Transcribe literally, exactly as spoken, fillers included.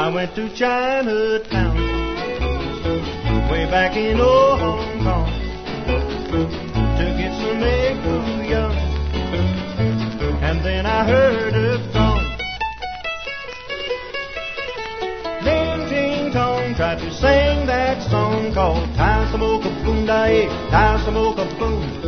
I went to Chinatown, way back in old Hong Kong, to get some egg foo young, and then I heard a gong. Ling Ting Tong tried to sing that song called Tai Samoka Boom Dae, Tai Samoka Boom.